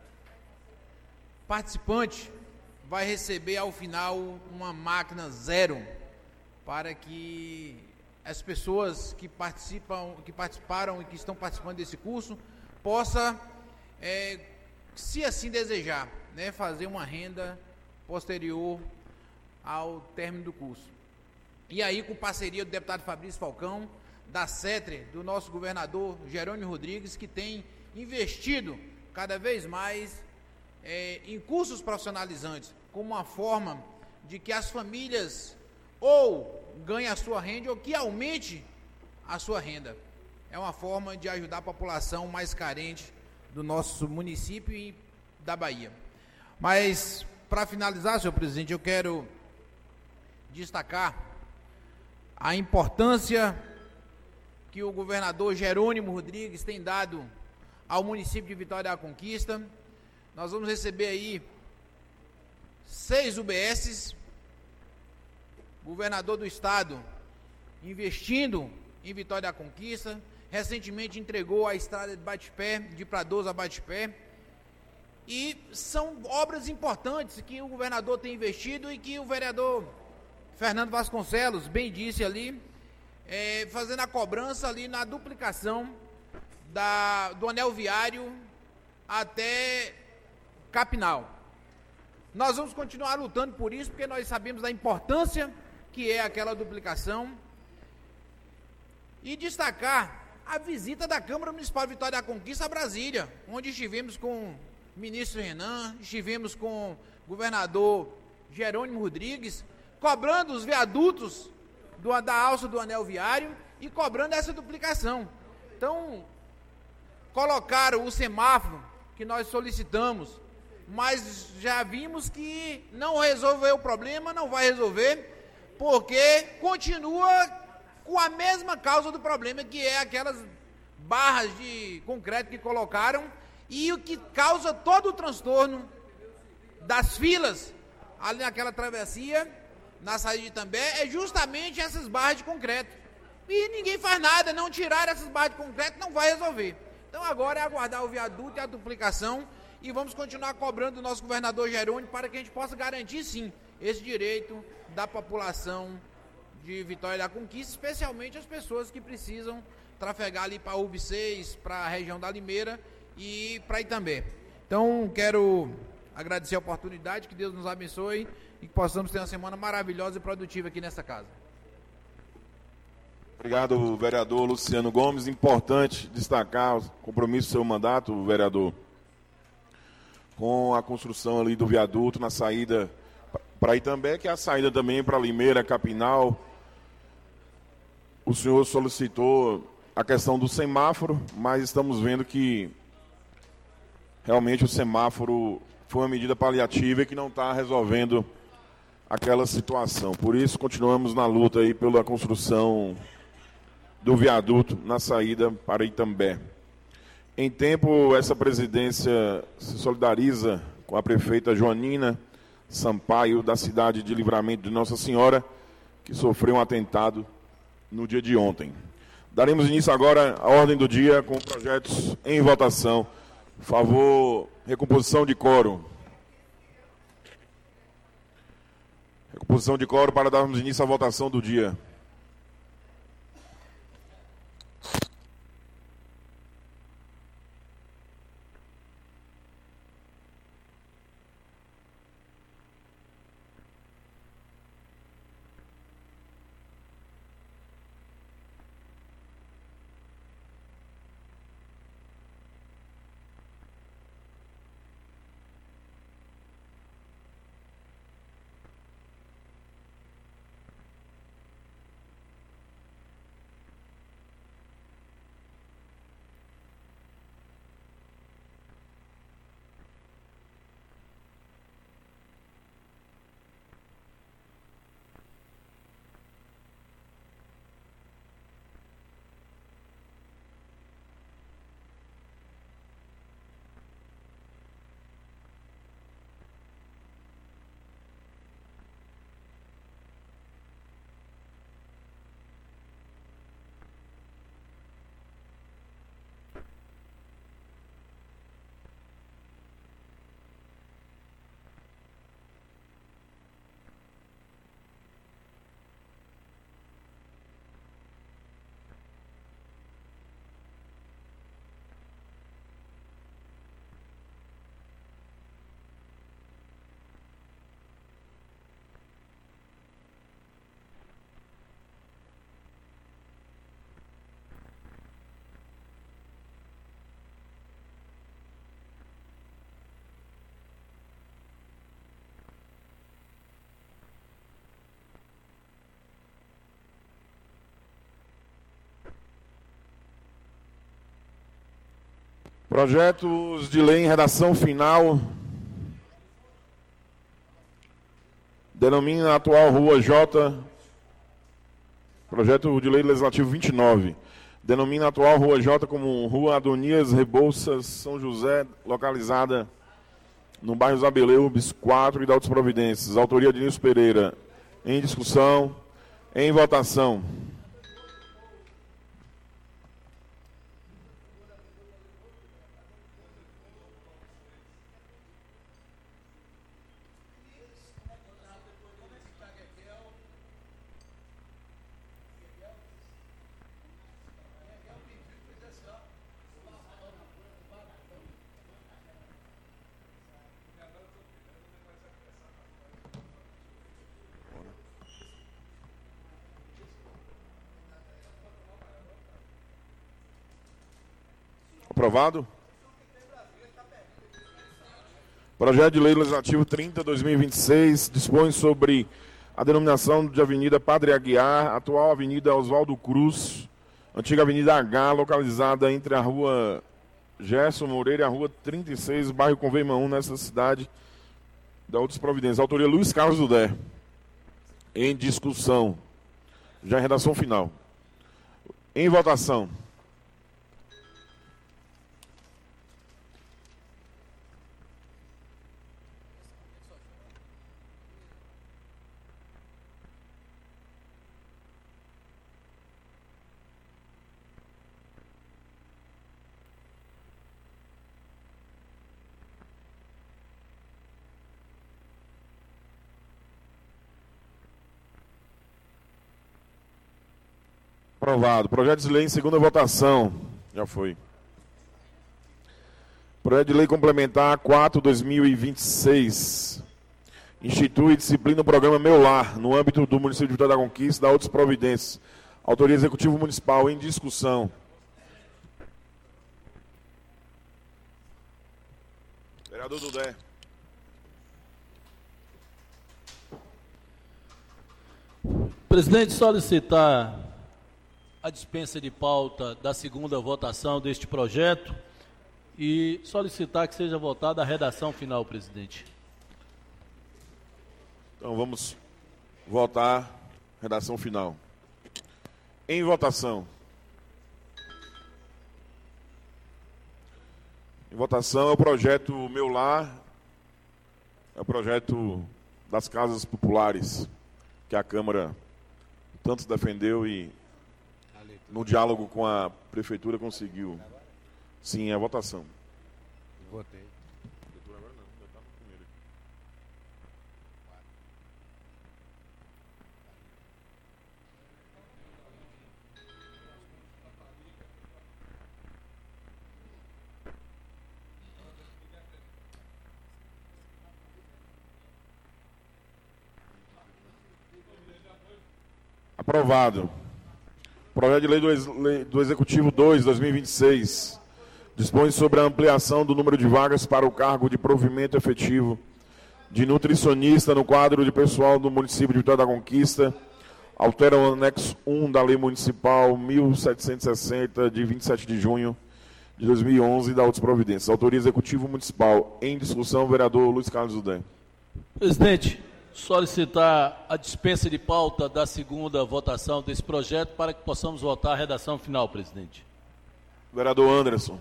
D: participante vai receber ao final uma máquina zero, para que as pessoas que participaram e que estão participando desse curso possa, se assim desejar, né, fazer uma renda posterior ao término do curso. E aí, com parceria do deputado Fabrício Falcão, da CETRE, do nosso governador Jerônimo Rodrigues, que tem investido cada vez mais em cursos profissionalizantes, como uma forma de que as famílias ou ganhem a sua renda ou que aumente a sua renda. É uma forma de ajudar a população mais carente do nosso município e da Bahia. Mas, para finalizar, senhor presidente, eu quero destacar a importância que o governador Jerônimo Rodrigues tem dado ao município de Vitória da Conquista. Nós vamos receber aí 6 UBSs, governador do estado investindo em Vitória da Conquista. Recentemente entregou a estrada de Batipé, de Pradoso a Batipé, e são obras importantes que o governador tem investido e que o vereador Fernando Vasconcelos bem disse ali, fazendo a cobrança ali na duplicação do anel viário até Capinal. Nós vamos continuar lutando por isso, porque nós sabemos da importância que é aquela duplicação, e destacar a visita da Câmara Municipal de Vitória da Conquista a Brasília, onde estivemos com o ministro Renan, estivemos com o governador Jerônimo Rodrigues, cobrando os viadutos da alça do anel viário e cobrando essa duplicação. Então, colocaram o semáforo que nós solicitamos, mas já vimos que não resolveu o problema, não vai resolver, porque continua com a mesma causa do problema, que é aquelas barras de concreto que colocaram, e o que causa todo o transtorno das filas ali naquela travessia, na saída de Itambé, é justamente essas barras de concreto. E ninguém faz nada, não tirar essas barras de concreto não vai resolver. Então agora é aguardar o viaduto e a duplicação, e vamos continuar cobrando do nosso governador Jerônimo para que a gente possa garantir sim esse direito da população de Vitória da Conquista, especialmente as pessoas que precisam trafegar ali para a UB6, para a região da Limeira e para Itambé. Então quero agradecer a oportunidade, que Deus nos abençoe e que possamos ter uma semana maravilhosa e produtiva aqui nessa casa.
B: Obrigado, vereador Luciano Gomes. Importante destacar o compromisso do seu mandato, vereador, com a construção ali do viaduto na saída para Itambé, que é a saída também para Limeira, Capinal. O senhor solicitou a questão do semáforo, mas estamos vendo que realmente o semáforo foi uma medida paliativa e que não está resolvendo aquela situação. Por isso, continuamos na luta aí pela construção do viaduto na saída para Itambé. Em tempo, essa presidência se solidariza com a prefeita Joanina Sampaio, da cidade de Livramento de Nossa Senhora, que sofreu um atentado no dia de ontem. Daremos início agora à ordem do dia com projetos em votação. Por favor, recomposição de quórum. Recomposição de quórum para darmos início à votação do dia. Projetos de lei em redação final. Denomina a atual Rua J. Projeto de lei legislativo 29. Denomina a atual Rua J como Rua Adonias Rebouças, São José, localizada no bairro Zabeleubes 4 e da outras providências. Autoria de Nilson Pereira. Em discussão. Em votação. Aprovado. Projeto de lei legislativo 30/2026 dispõe sobre a denominação de Avenida Padre Aguiar, atual Avenida Oswaldo Cruz, antiga Avenida H, localizada entre a Rua Gerson Moreira e a Rua 36, bairro Convema 1, nessa cidade, da outras providências. Autoria Luiz Carlos Dudé. Em discussão. Já em redação final. Em votação. Aprovado. Projeto de lei em segunda votação. Já foi. Projeto de lei complementar 4/2026. Institui e disciplina o programa Meu Lar, no âmbito do município de Vitória da Conquista, da outras providências. Autoria Executivo Municipal. Em discussão. Vereador Dudé.
I: Presidente, solicitar a dispensa de pauta da segunda votação deste projeto e solicitar que seja votada a redação final, presidente.
B: Então vamos votar redação final. Em votação. Em votação é o projeto Meu Lar, é o projeto das casas populares, que a Câmara tanto defendeu e no diálogo com a Prefeitura conseguiu. Sim, é a votação.
D: Votei.
B: Aprovado. Projeto de lei do Executivo 2/2026 dispõe sobre a ampliação do número de vagas para o cargo de provimento efetivo de nutricionista no quadro de pessoal do município de Vitória da Conquista. Altera o anexo 1 da Lei Municipal 1760, de 27 de junho de 2011, da outras providências. Autoria Executivo Municipal. Em discussão, vereador Luiz Carlos Dudé.
I: Presidente, solicitar a dispensa de pauta da segunda votação desse projeto para que possamos votar a redação final, presidente.
B: Vereador Anderson.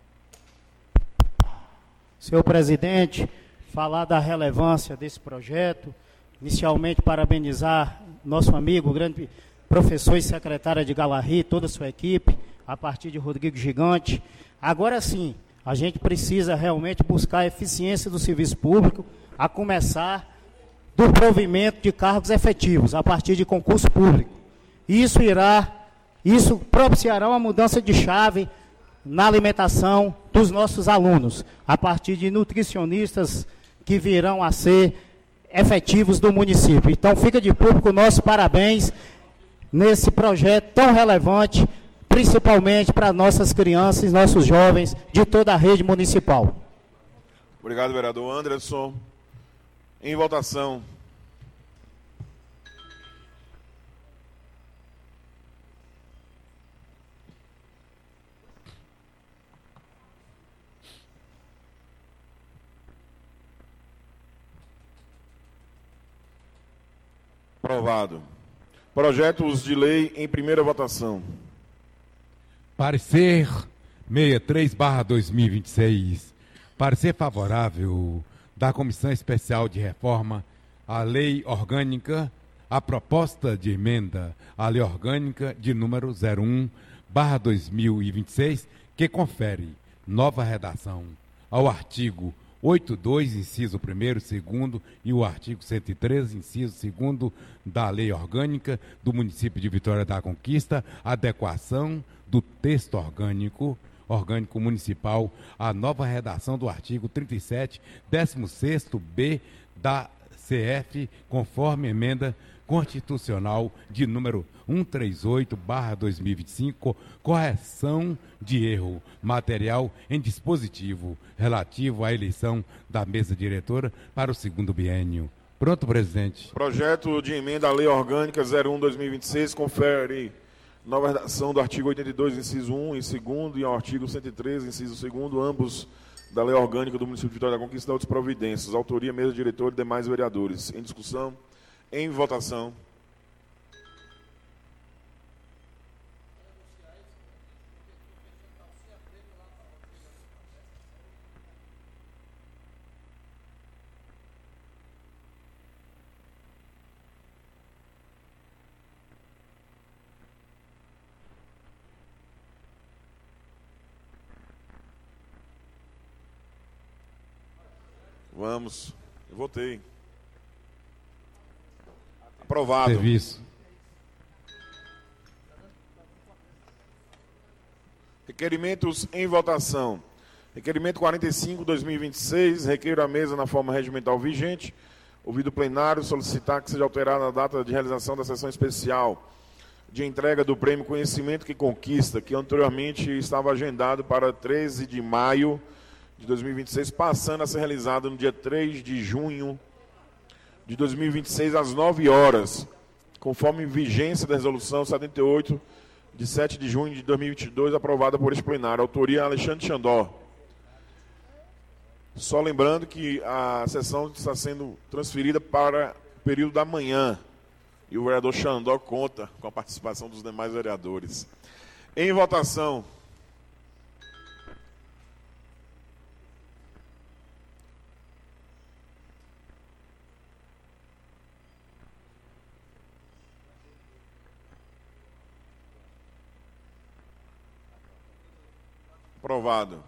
H: Senhor presidente, falar da relevância desse projeto, inicialmente parabenizar nosso amigo, grande professor e secretário de Galarri, toda a sua equipe, a partir de Rodrigo Gigante. Agora sim, a gente precisa realmente buscar a eficiência do serviço público, a começar do provimento de cargos efetivos, a partir de concurso público. Isso propiciará uma mudança de chave na alimentação dos nossos alunos, a partir de nutricionistas que virão a ser efetivos do município. Então, fica de público nosso parabéns nesse projeto tão relevante, principalmente para nossas crianças, nossos jovens de toda a rede municipal.
B: Obrigado, vereador Anderson. Em votação. Aprovado. Projetos de lei em primeira votação.
J: Parecer 63/2026. Parecer favorável da Comissão Especial de Reforma à Lei Orgânica, a proposta de emenda à Lei Orgânica de número 01/2026, que confere nova redação ao artigo 82, inciso 1º, 2º e o artigo 113, inciso 2º da Lei Orgânica do município de Vitória da Conquista, adequação do texto orgânico municipal à nova redação do artigo 37, 16º-B da CF, conforme emenda constitucional de número 138/2025, correção de erro material em dispositivo relativo à eleição da mesa diretora para o segundo biênio. Pronto, presidente.
B: Projeto de emenda à Lei Orgânica 01/2026 confere nova redação do artigo 82, inciso 1 e 2º e ao artigo 113, inciso 2º, ambos da Lei Orgânica do município de Vitória da Conquista, outras providências. Autoria, mesa diretora e demais vereadores. Em discussão, em votação. Vamos. Eu votei. Aprovado.
J: Serviço.
B: Requerimentos em votação. Requerimento 45/2026, requeiro à mesa na forma regimental vigente, ouvido o plenário, solicitar que seja alterada a data de realização da sessão especial de entrega do prêmio Conhecimento que Conquista, que anteriormente estava agendado para 13 de maio de 2026, passando a ser realizado no dia 3 de junho de 2026, às 9 horas, conforme vigência da resolução 78, de 7 de junho de 2022, aprovada por este plenário. Autoria Alexandre Xandó. Só lembrando que a sessão está sendo transferida para o período da manhã, e o vereador Xandó conta com a participação dos demais vereadores. Em votação. Aprovado.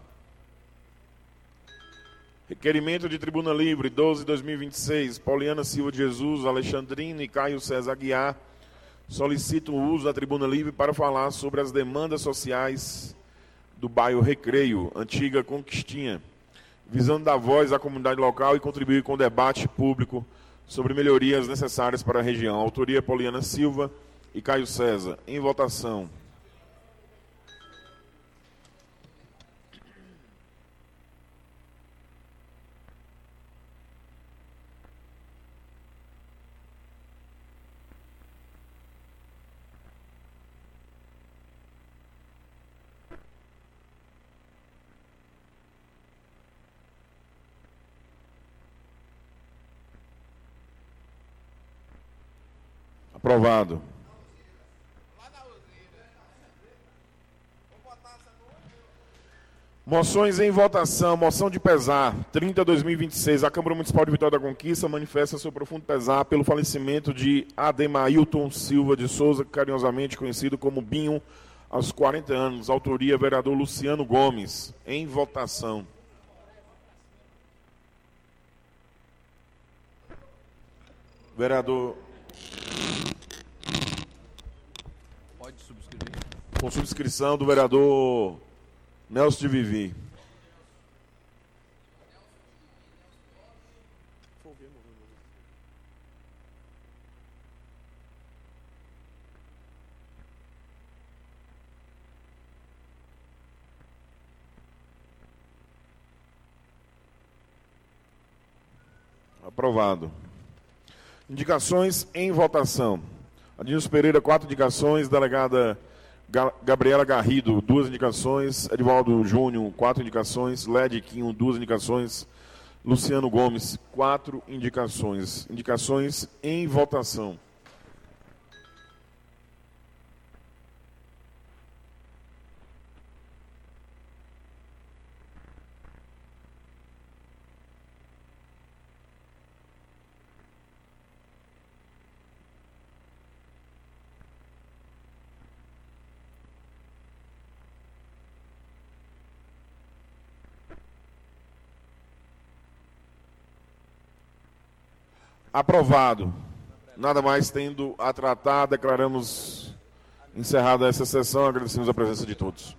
B: Requerimento de Tribuna Livre, 12/2026, Poliana Silva de Jesus, Alexandrino e Caio César Aguiar solicitam o uso da Tribuna Livre para falar sobre as demandas sociais do bairro Recreio, antiga Conquistinha, visando dar voz à comunidade local e contribuir com o debate público sobre melhorias necessárias para a região. Autoria Poliana Silva e Caio César. Em votação. Aprovado. Moções em votação. Moção de pesar, 30/2026. A Câmara Municipal de Vitória da Conquista manifesta seu profundo pesar pelo falecimento de Ademailton Silva de Souza, carinhosamente conhecido como Binho, aos 40 anos. Autoria, vereador Luciano Gomes. Em votação. Vereador...
D: Pode subscrever.
B: Com subscrição do vereador Nelson de Vivi. Aprovado. Indicações em votação. Adilson Pereira, 4 indicações. Delegada Gabriela Garrido, 2 indicações. Edivaldo Júnior, 4 indicações. Led Quinho, 2 indicações. Luciano Gomes, 4 indicações. Indicações em votação. Aprovado. Nada mais tendo a tratar, declaramos encerrada essa sessão. Agradecemos a presença de todos.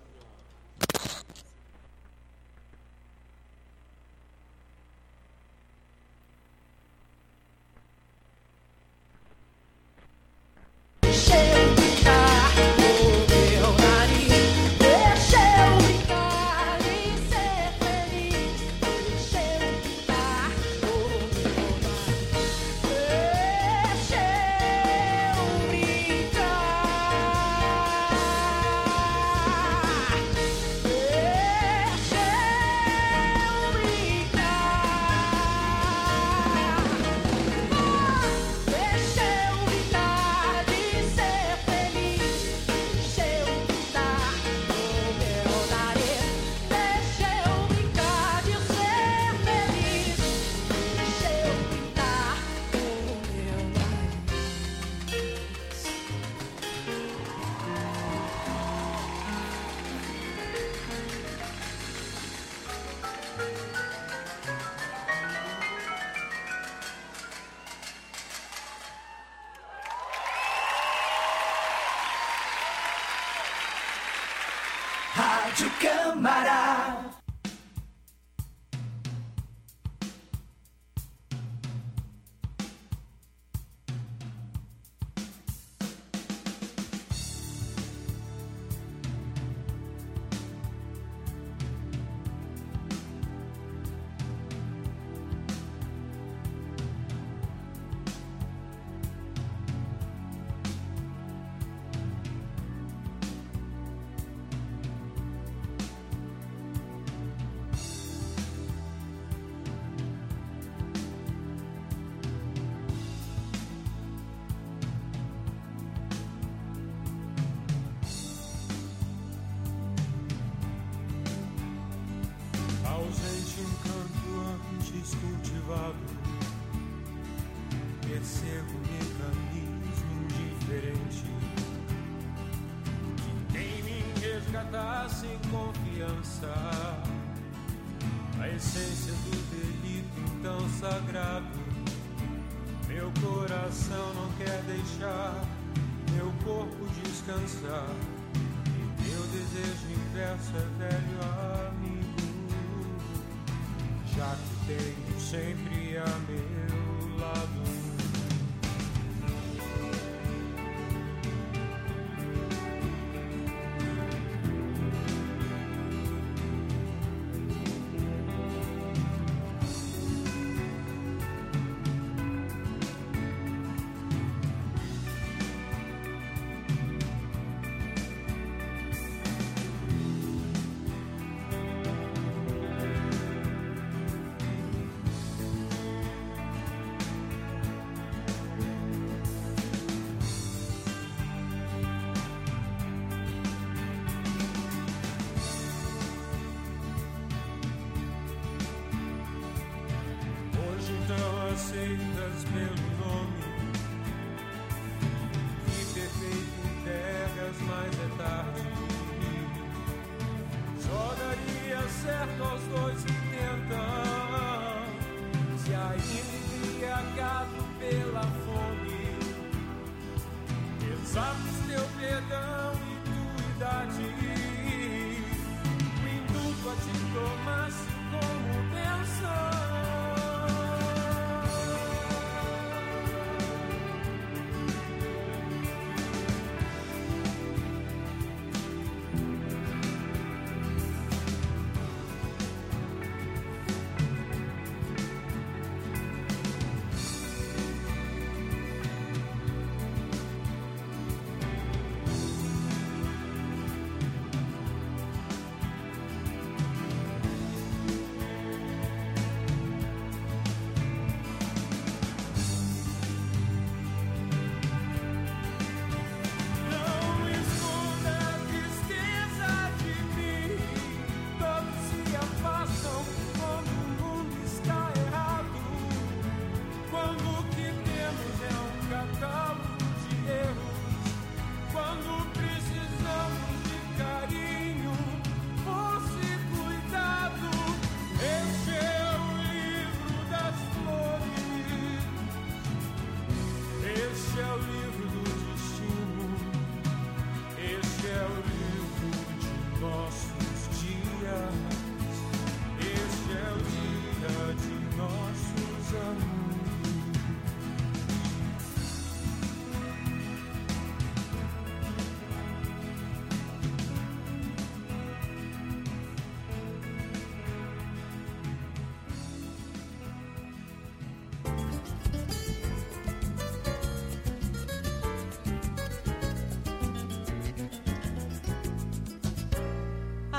K: Rádio Câmara.
L: Ausente encanto antes cultivado, percebo mecanismo indiferente que nem me resgatar sem confiança. A essência do delito tão sagrado, meu coração não quer deixar meu corpo descansar. E meu desejo inverso é velho amigo, já que tenho sempre a meu lado. Aceitas pelo nome, que perfeito entregas, mas é tarde. Só daria certo aos dois que tentam, se ainda embriagado pela fome. Exames teu perdão e tua idade, o indulto a te tomasse como bênção.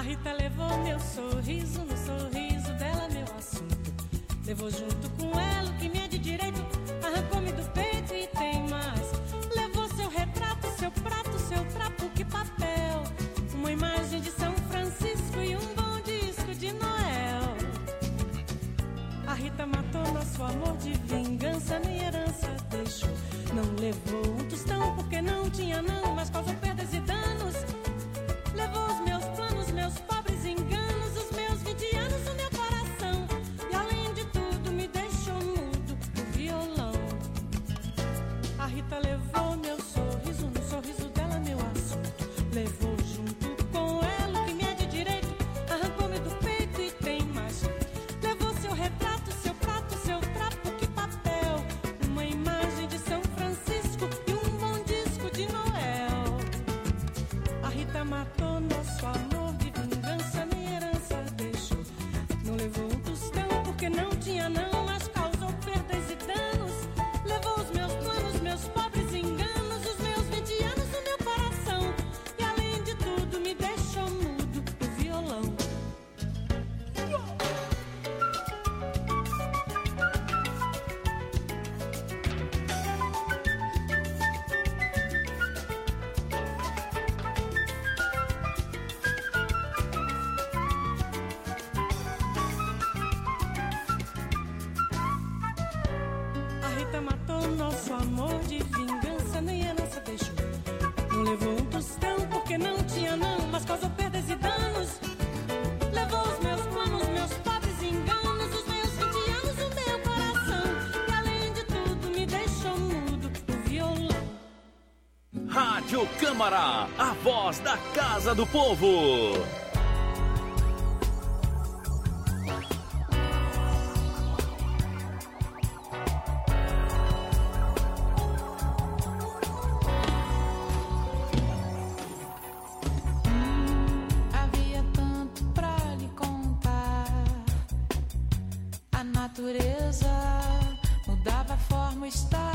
M: Rita levou meu sorriso, no sorriso dela meu assunto. Levou junto com ela o que me é de direito, arrancou-me do peito e tem mais. Levou seu retrato, seu prato, seu trapo, que papel. Uma imagem de São Francisco e um bom disco de Noel. A Rita matou nosso amor de vingança, nem herança deixou. Não levou um tostão porque não tinha não, mas causou perdas e danos. Levou os meus planos, meus pobres enganos, os meus 20 anos, o meu coração. E além de tudo me deixou mudo o violão. A Rita levou meu sorriso, no sorriso dela meu assunto. Levou junto com ela o que me é de direito, arrancou-me do peito e tem mais. Levou seu retrato, seu prato, seu trapo, que papel. Uma imagem de São Francisco e um bom disco de Noel. A Rita matou nosso amor de vingança, nem herança deixou. Não levou um tostão porque não tinha não, mas causou perdas e danos. Levou os meus planos, meus pobres enganos, os meus 20 anos, o meu coração. E além de tudo me deixou mudo o violão. A Rita matou nosso amor de vingança, nem herança deixou. Não levou um tostão porque não tinha não, mas causou perdas e danos. Levou os meus planos, meus pobres enganos, os meus 20 anos, o meu coração. E além de tudo me deixou mudo o violão.
N: Rádio Câmara, a voz da Casa do Povo.
O: Havia tanto pra lhe contar. A natureza mudava a forma, o estado.